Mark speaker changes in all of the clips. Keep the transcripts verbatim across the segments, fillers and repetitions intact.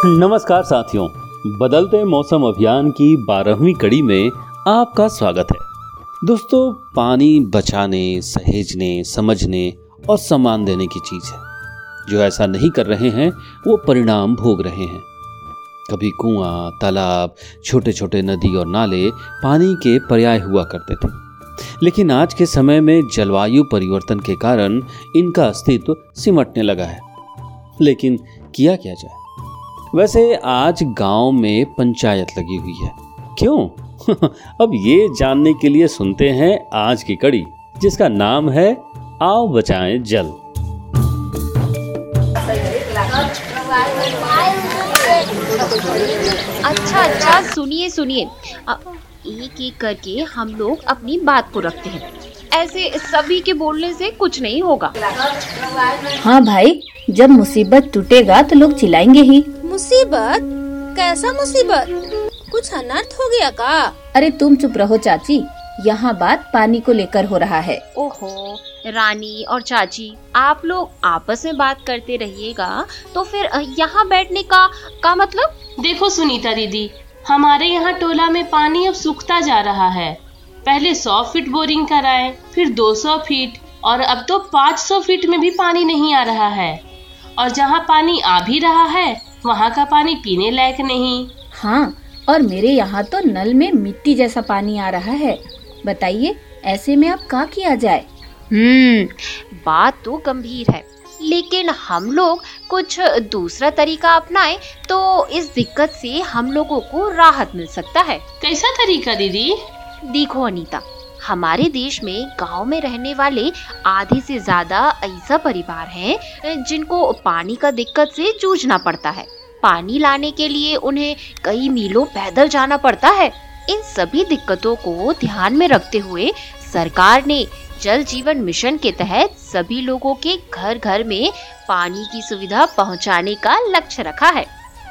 Speaker 1: नमस्कार साथियों, बदलते मौसम अभियान की बारहवीं कड़ी में आपका स्वागत है। दोस्तों, पानी बचाने, सहेजने, समझने और सम्मान देने की चीज़ है। जो ऐसा नहीं कर रहे हैं वो परिणाम भोग रहे हैं। कभी कुआं, तालाब, छोटे छोटे नदी और नाले पानी के पर्याय हुआ करते थे, लेकिन आज के समय में जलवायु परिवर्तन के कारण इनका अस्तित्व सिमटने लगा है। लेकिन किया क्या जाए? वैसे आज गांव में पंचायत लगी हुई है। क्यों? अब ये जानने के लिए सुनते हैं आज की कड़ी, जिसका नाम है आओ बचाएं जल।
Speaker 2: अच्छा अच्छा सुनिए सुनिए, एक एक करके हम लोग अपनी बात को रखते हैं। ऐसे सभी के बोलने से कुछ नहीं होगा।
Speaker 3: हाँ भाई, जब मुसीबत टूटेगा तो लोग चिल्लाएंगे ही।
Speaker 4: मुसीबत? कैसा मुसीबत? कुछ अनर्थ हो गया का?
Speaker 3: अरे तुम चुप रहो चाची, यहाँ बात पानी को लेकर हो रहा है।
Speaker 2: ओहो रानी और चाची, आप लोग आपस में बात करते रहिएगा तो फिर यहाँ बैठने का का मतलब?
Speaker 5: देखो सुनीता दीदी, हमारे यहाँ टोला में पानी अब सूखता जा रहा है। पहले सौ फीट बोरिंग कराए, फिर दो सौ फीट और अब तो पाँच सौ फीट में भी पानी नहीं आ रहा है। और जहाँ पानी आ भी रहा है वहाँ का पानी पीने लायक नहीं।
Speaker 3: हाँ, और मेरे यहाँ तो नल में मिट्टी जैसा पानी आ रहा है। बताइए ऐसे में अब क्या किया जाए?
Speaker 2: हम्म, बात तो गंभीर है, लेकिन हम लोग कुछ दूसरा तरीका अपनाएं तो इस दिक्कत से हम लोगों को राहत मिल सकता है।
Speaker 5: कैसा तरीका दीदी?
Speaker 2: देखो अनीता, हमारे देश में गांव में रहने वाले आधे से ज्यादा ऐसा परिवार हैं जिनको पानी का दिक्कत से जूझना पड़ता है। पानी लाने के लिए उन्हें कई मीलों पैदल जाना पड़ता है। इन सभी दिक्कतों को ध्यान में रखते हुए सरकार ने जल जीवन मिशन के तहत सभी लोगों के घर घर में पानी की सुविधा पहुंचाने का लक्ष्य रखा है।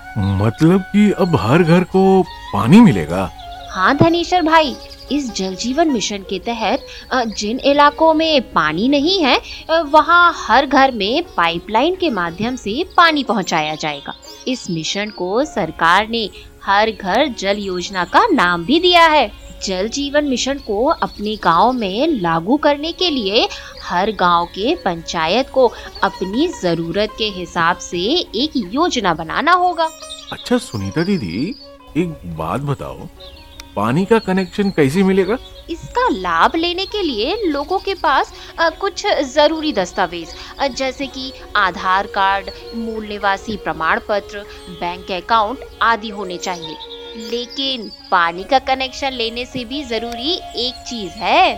Speaker 6: मतलब कि अब हर घर को पानी मिलेगा?
Speaker 2: हाँ धनेश्वर भाई, इस जल जीवन मिशन के तहत जिन इलाकों में पानी नहीं है वहाँ हर घर में पाइपलाइन के माध्यम से पानी पहुँचाया जाएगा। इस मिशन को सरकार ने हर घर जल योजना का नाम भी दिया है। जल जीवन मिशन को अपने गांव में लागू करने के लिए हर गांव के पंचायत को अपनी जरूरत के हिसाब से एक योजना बनाना होगा।
Speaker 6: अच्छा सुनीता दीदी, एक बात बताओ, पानी का कनेक्शन कैसे मिलेगा?
Speaker 2: इसका लाभ लेने के लिए लोगों के पास आ, कुछ जरूरी दस्तावेज आ, जैसे कि आधार कार्ड, मूल निवासी प्रमाण पत्र, बैंक अकाउंट आदि होने चाहिए। लेकिन पानी का कनेक्शन लेने से भी जरूरी एक चीज है,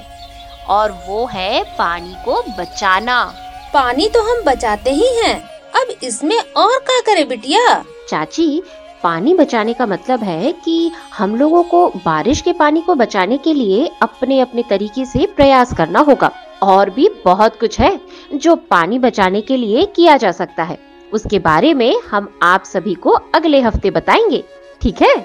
Speaker 2: और वो है पानी को बचाना।
Speaker 4: पानी तो हम बचाते ही हैं, अब इसमें और क्या करे बिटिया?
Speaker 2: चाची, पानी बचाने का मतलब है कि हम लोगों को बारिश के पानी को बचाने के लिए अपने अपने तरीके से प्रयास करना होगा। और भी बहुत कुछ है जो पानी बचाने के लिए किया जा सकता है। उसके बारे में हम आप सभी को अगले हफ्ते बताएंगे, ठीक है?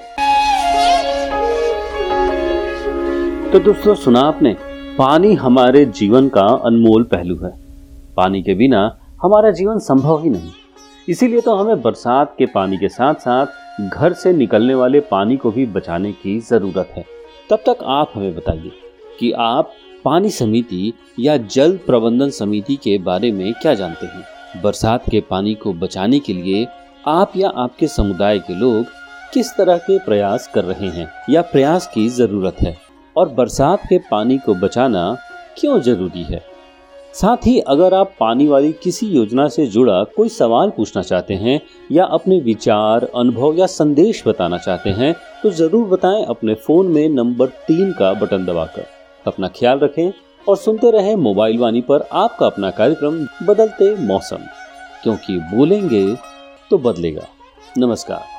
Speaker 1: तो दोस्तों, सुना आपने, पानी हमारे जीवन का अनमोल पहलू है। पानी के बिना हमारा जीवन संभव ही नहीं। इसीलिए तो हमें बरसात के पानी के साथ साथ घर से निकलने वाले पानी को भी बचाने की जरूरत है। तब तक आप हमें बताइए कि आप पानी समिति या जल प्रबंधन समिति के बारे में क्या जानते हैं। बरसात के पानी को बचाने के लिए आप या आपके समुदाय के लोग किस तरह के प्रयास कर रहे हैं या प्रयास की जरूरत है, और बरसात के पानी को बचाना क्यों जरूरी है। साथ ही अगर आप पानी वाली किसी योजना से जुड़ा कोई सवाल पूछना चाहते हैं या अपने विचार, अनुभव या संदेश बताना चाहते हैं तो जरूर बताएं अपने फोन में नंबर तीन का बटन दबाकर। अपना ख्याल रखें और सुनते रहें मोबाइल वाणी पर आपका अपना कार्यक्रम बदलते मौसम, क्योंकि बोलेंगे तो बदलेगा। नमस्कार।